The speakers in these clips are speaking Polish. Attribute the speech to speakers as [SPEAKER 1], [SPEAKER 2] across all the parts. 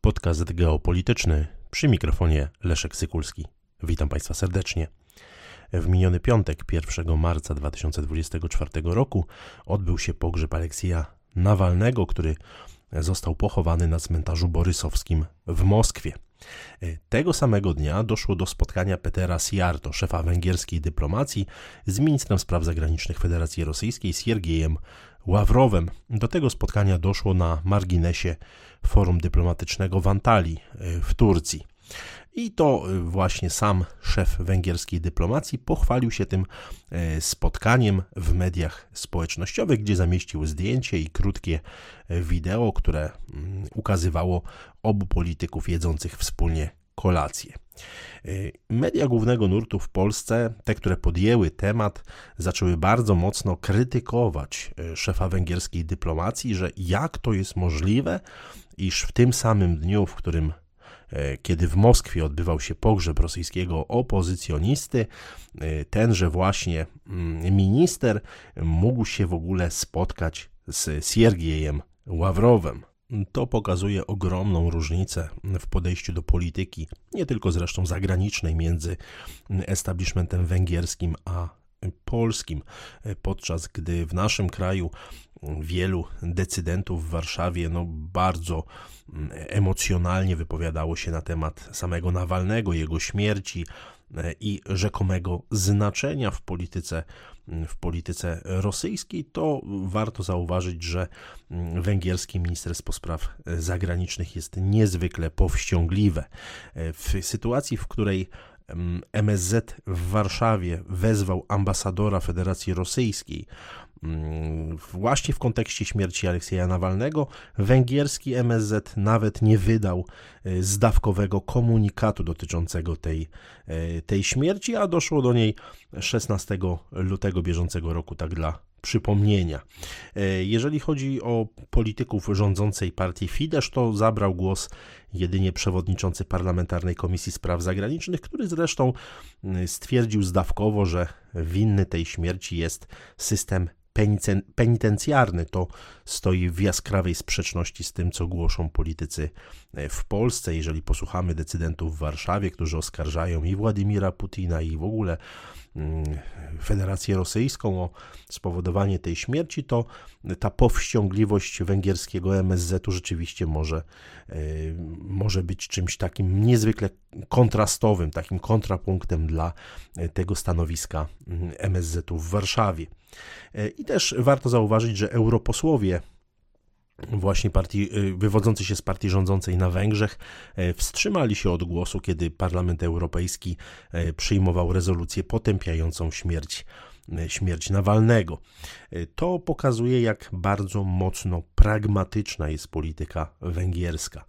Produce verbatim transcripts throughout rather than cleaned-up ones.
[SPEAKER 1] Podcast geopolityczny, przy mikrofonie Leszek Sykulski. Witam Państwa serdecznie. W miniony piątek, pierwszego marca dwa tysiące dwudziestego czwartego roku, odbył się pogrzeb Aleksieja Nawalnego, który został pochowany na cmentarzu borysowskim w Moskwie. Tego samego dnia doszło do spotkania Petera Sijarto, szefa węgierskiej dyplomacji, z ministrem spraw zagranicznych Federacji Rosyjskiej Siergiejem Ławrowem. Do tego spotkania doszło na marginesie forum dyplomatycznego w Antalii w Turcji. I to właśnie sam szef węgierskiej dyplomacji pochwalił się tym spotkaniem w mediach społecznościowych, gdzie zamieścił zdjęcie i krótkie wideo, które ukazywało obu polityków jedzących wspólnie kolację. Media głównego nurtu w Polsce, te, które podjęły temat, zaczęły bardzo mocno krytykować szefa węgierskiej dyplomacji, że jak to jest możliwe, iż w tym samym dniu, w którym kiedy w Moskwie odbywał się pogrzeb rosyjskiego opozycjonisty, tenże właśnie minister mógł się w ogóle spotkać z Siergiejem Ławrowem. To pokazuje ogromną różnicę w podejściu do polityki, nie tylko zresztą zagranicznej, między establishmentem węgierskim a polskim, podczas gdy w naszym kraju wielu decydentów w Warszawie no, bardzo emocjonalnie wypowiadało się na temat samego Nawalnego, jego śmierci i rzekomego znaczenia w polityce, w polityce rosyjskiej, to warto zauważyć, że węgierski ministerstwo spraw zagranicznych jest niezwykle powściągliwe. W sytuacji, w której M S Z w Warszawie wezwał ambasadora Federacji Rosyjskiej właśnie w kontekście śmierci Aleksieja Nawalnego, węgierski M S Z nawet nie wydał zdawkowego komunikatu dotyczącego tej, tej śmierci, a doszło do niej szesnastego lutego bieżącego roku, tak dla przypomnienia. Jeżeli chodzi o polityków rządzącej partii Fidesz, to zabrał głos jedynie przewodniczący Parlamentarnej Komisji Spraw Zagranicznych, który zresztą stwierdził zdawkowo, że winny tej śmierci jest system penitencjarny. To stoi w jaskrawej sprzeczności z tym, co głoszą politycy w Polsce. Jeżeli posłuchamy decydentów w Warszawie, którzy oskarżają i Władimira Putina, i w ogóle Federację Rosyjską o spowodowanie tej śmierci, to ta powściągliwość węgierskiego M S Z-u rzeczywiście może, może być czymś takim niezwykle kontrastowym, takim kontrapunktem dla tego stanowiska M S Z-u w Warszawie. I też warto zauważyć, że europosłowie właśnie partii, wywodzący się z partii rządzącej na Węgrzech wstrzymali się od głosu, kiedy Parlament Europejski przyjmował rezolucję potępiającą śmierć, śmierć Nawalnego. To pokazuje, jak bardzo mocno pragmatyczna jest polityka węgierska.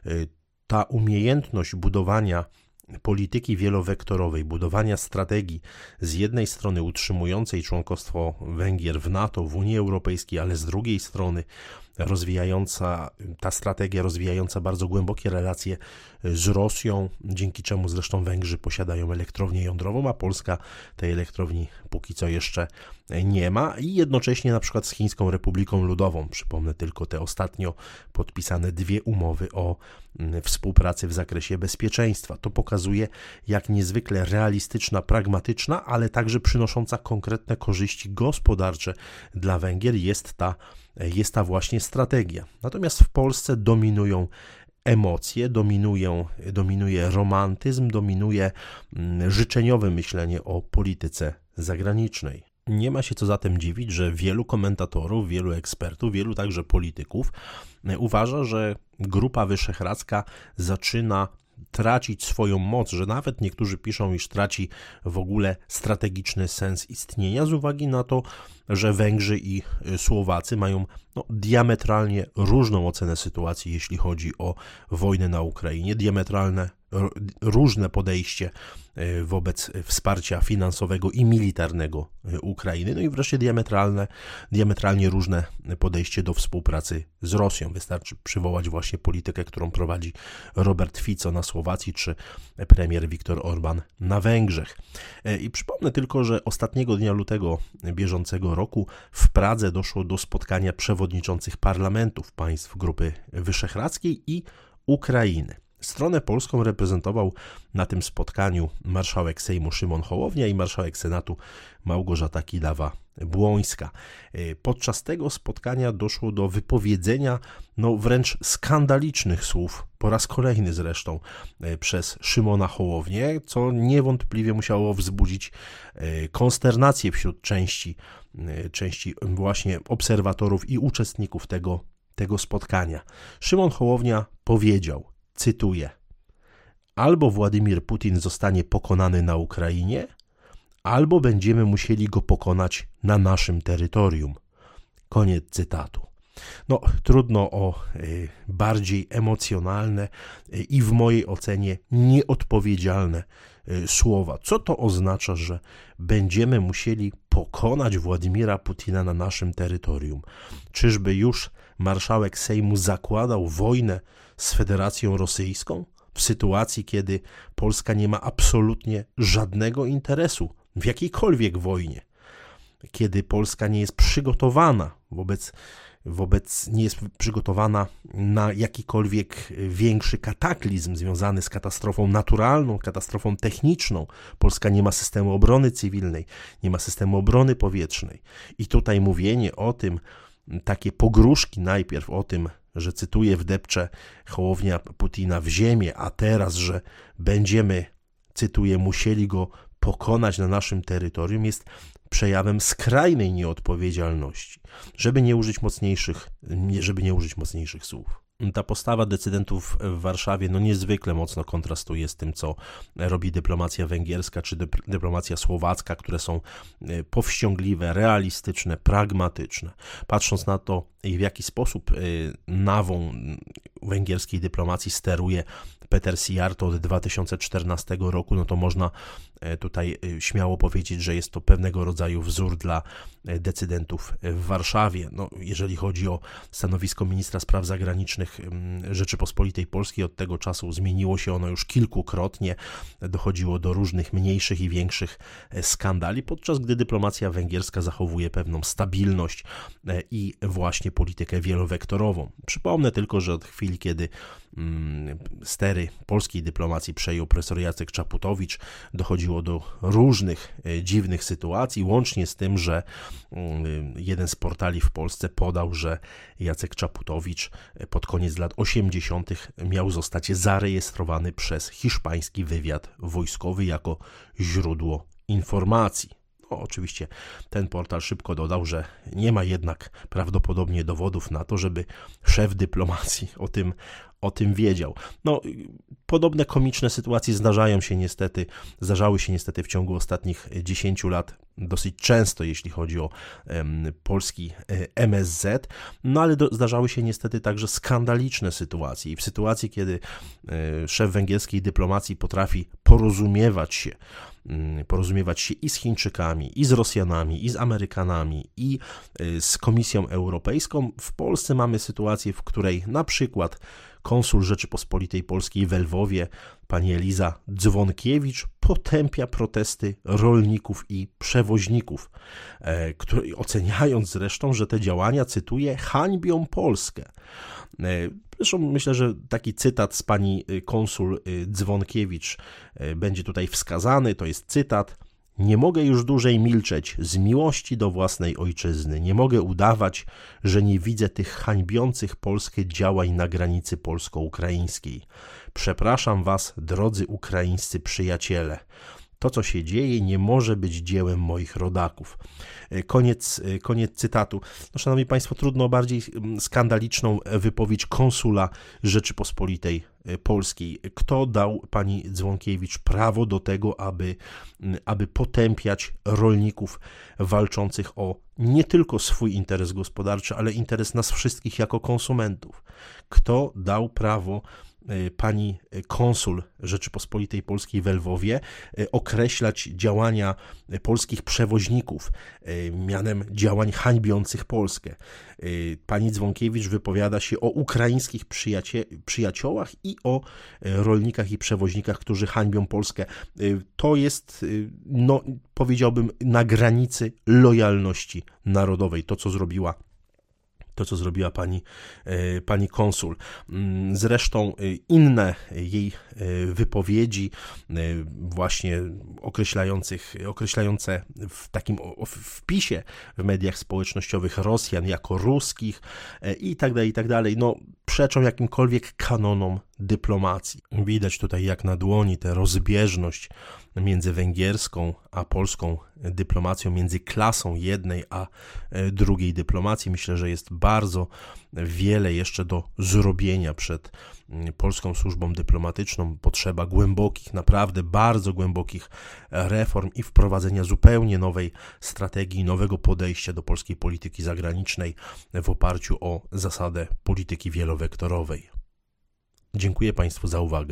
[SPEAKER 1] Ta umiejętność budowania polityki wielowektorowej, budowania strategii z jednej strony utrzymującej członkostwo Węgier w NATO, w Unii Europejskiej, ale z drugiej strony rozwijająca, ta strategia rozwijająca bardzo głębokie relacje z Rosją, dzięki czemu zresztą Węgrzy posiadają elektrownię jądrową, a Polska tej elektrowni póki co jeszcze nie ma, i jednocześnie na przykład z Chińską Republiką Ludową. Przypomnę tylko te ostatnio podpisane dwie umowy o współpracy w zakresie bezpieczeństwa. To pokazuje, jak niezwykle realistyczna, pragmatyczna, ale także przynosząca konkretne korzyści gospodarcze dla Węgier jest ta, jest ta właśnie strategia. Natomiast w Polsce dominują emocje, dominują, dominuje romantyzm, dominuje życzeniowe myślenie o polityce zagranicznej. Nie ma się co zatem dziwić, że wielu komentatorów, wielu ekspertów, wielu także polityków uważa, że Grupa Wyszehradzka zaczyna tracić swoją moc, że nawet niektórzy piszą, iż traci w ogóle strategiczny sens istnienia z uwagi na to, że Węgrzy i Słowacy mają no, diametralnie różną ocenę sytuacji, jeśli chodzi o wojnę na Ukrainie, diametralne różne podejście wobec wsparcia finansowego i militarnego Ukrainy, no i wreszcie diametralne, diametralnie różne podejście do współpracy z Rosją. Wystarczy przywołać właśnie politykę, którą prowadzi Robert Fico na Słowacji, czy premier Viktor Orban na Węgrzech. I przypomnę tylko, że ostatniego dnia lutego bieżącego roku w Pradze doszło do spotkania przewodniczących parlamentów państw Grupy Wyszehradzkiej i Ukrainy. Stronę polską reprezentował na tym spotkaniu marszałek Sejmu Szymon Hołownia i marszałek Senatu Małgorzata Kidawa-Błońska. Podczas tego spotkania doszło do wypowiedzenia no wręcz skandalicznych słów, po raz kolejny zresztą przez Szymona Hołownię, co niewątpliwie musiało wzbudzić konsternację wśród części, części właśnie obserwatorów i uczestników tego, tego spotkania. Szymon Hołownia powiedział, cytuję: albo Władimir Putin zostanie pokonany na Ukrainie, albo będziemy musieli go pokonać na naszym terytorium. Koniec cytatu. No, trudno o y, bardziej emocjonalne y, i w mojej ocenie nieodpowiedzialne y, słowa. Co to oznacza, że będziemy musieli pokonać Władimira Putina na naszym terytorium? Czyżby już marszałek Sejmu zakładał wojnę z Federacją Rosyjską w sytuacji, kiedy Polska nie ma absolutnie żadnego interesu w jakiejkolwiek wojnie, kiedy Polska nie jest przygotowana wobec, wobec nie jest przygotowana na jakikolwiek większy kataklizm związany z katastrofą naturalną, katastrofą techniczną. Polska nie ma systemu obrony cywilnej, nie ma systemu obrony powietrznej. I tutaj mówienie o tym, takie pogróżki najpierw o tym, że cytuję, wdepcze Hołownia Putina w ziemię, a teraz, że będziemy, cytuję, musieli go pokonać na naszym terytorium, jest przejawem skrajnej nieodpowiedzialności, żeby nie użyć mocniejszych, żeby nie użyć mocniejszych słów. Ta postawa decydentów w Warszawie no niezwykle mocno kontrastuje z tym, co robi dyplomacja węgierska czy dyplomacja słowacka, które są powściągliwe, realistyczne, pragmatyczne. Patrząc na to, w jaki sposób nawą węgierskiej dyplomacji steruje Peter Szijjártó od dwa tysiące czternastego roku, no to można tutaj śmiało powiedzieć, że jest to pewnego rodzaju wzór dla decydentów w Warszawie. No, jeżeli chodzi o stanowisko ministra spraw zagranicznych Rzeczypospolitej Polskiej, od tego czasu zmieniło się ono już kilkukrotnie, dochodziło do różnych mniejszych i większych skandali, podczas gdy dyplomacja węgierska zachowuje pewną stabilność i właśnie politykę wielowektorową. Przypomnę tylko, że od chwili, kiedy stery polskiej dyplomacji przejął profesor Jacek Czaputowicz, dochodziło do różnych dziwnych sytuacji, łącznie z tym, że jeden z portali w Polsce podał, że Jacek Czaputowicz pod koniec lat osiemdziesiątych miał zostać zarejestrowany przez hiszpański wywiad wojskowy jako źródło informacji. No, oczywiście ten portal szybko dodał, że nie ma jednak prawdopodobnie dowodów na to, żeby szef dyplomacji o tym, o tym wiedział. No, podobne komiczne sytuacje zdarzają się niestety, zdarzały się niestety w ciągu ostatnich dziesięciu lat dosyć często, jeśli chodzi o um, polski M S Z, no ale do, zdarzały się niestety także skandaliczne sytuacje i w sytuacji, kiedy e, szef węgierskiej dyplomacji potrafi porozumiewać się, porozumiewać się i z Chińczykami, i z Rosjanami, i z Amerykanami, i z Komisją Europejską. W Polsce mamy sytuację, w której na przykład konsul Rzeczypospolitej Polskiej w Lwowie, pani Eliza Dzwonkiewicz, potępia protesty rolników i przewoźników, e, które, oceniając zresztą, że te działania, cytuję, hańbią Polskę. E, zresztą myślę, że taki cytat z pani konsul Dzwonkiewicz e, będzie tutaj wskazany, to jest cytat: nie mogę już dłużej milczeć z miłości do własnej ojczyzny. Nie mogę udawać, że nie widzę tych hańbiących Polskę działań na granicy polsko-ukraińskiej. Przepraszam was, drodzy ukraińscy przyjaciele. To, co się dzieje, nie może być dziełem moich rodaków. Koniec, koniec cytatu. No, szanowni państwo, trudno o bardziej skandaliczną wypowiedź konsula Rzeczypospolitej Polskiej. Kto dał pani Dzwonkiewicz prawo do tego, aby, aby potępiać rolników walczących o nie tylko swój interes gospodarczy, ale interes nas wszystkich jako konsumentów? Kto dał prawo pani konsul Rzeczypospolitej Polskiej w Lwowie określać działania polskich przewoźników mianem działań hańbiących Polskę? Pani Dzwonkiewicz wypowiada się o ukraińskich przyjacie- przyjaciołach i o rolnikach i przewoźnikach, którzy hańbią Polskę. To jest, no, powiedziałbym, na granicy lojalności narodowej, to co zrobiła to, co zrobiła pani, pani konsul. Zresztą inne jej wypowiedzi, właśnie określających, określające w takim wpisie w mediach społecznościowych Rosjan jako ruskich i tak dalej, i tak dalej, no przeczą jakimkolwiek kanonom dyplomacji. Widać tutaj jak na dłoni tę rozbieżność między węgierską a polską dyplomacją, między klasą jednej a drugiej dyplomacji. Myślę, że jest bardzo wiele jeszcze do zrobienia przed polską służbą dyplomatyczną. Potrzeba głębokich, naprawdę bardzo głębokich reform i wprowadzenia zupełnie nowej strategii, nowego podejścia do polskiej polityki zagranicznej w oparciu o zasadę polityki wielowektorowej. Dziękuję Państwu za uwagę.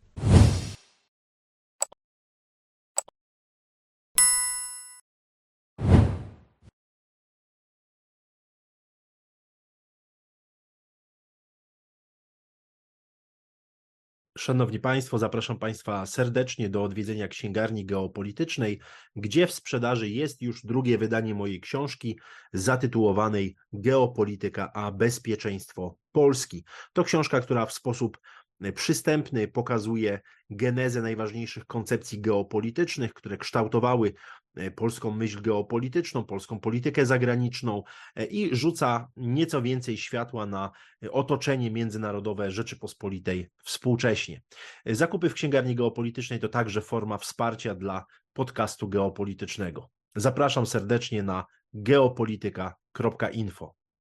[SPEAKER 1] Szanowni Państwo, zapraszam Państwa serdecznie do odwiedzenia Księgarni Geopolitycznej, gdzie w sprzedaży jest już drugie wydanie mojej książki zatytułowanej Geopolityka a bezpieczeństwo Polski. To książka, która w sposób przystępny pokazuje genezę najważniejszych koncepcji geopolitycznych, które kształtowały polską myśl geopolityczną, polską politykę zagraniczną i rzuca nieco więcej światła na otoczenie międzynarodowe Rzeczypospolitej współcześnie. Zakupy w Księgarni Geopolitycznej to także forma wsparcia dla podcastu geopolitycznego. Zapraszam serdecznie na geopolityka kropka info.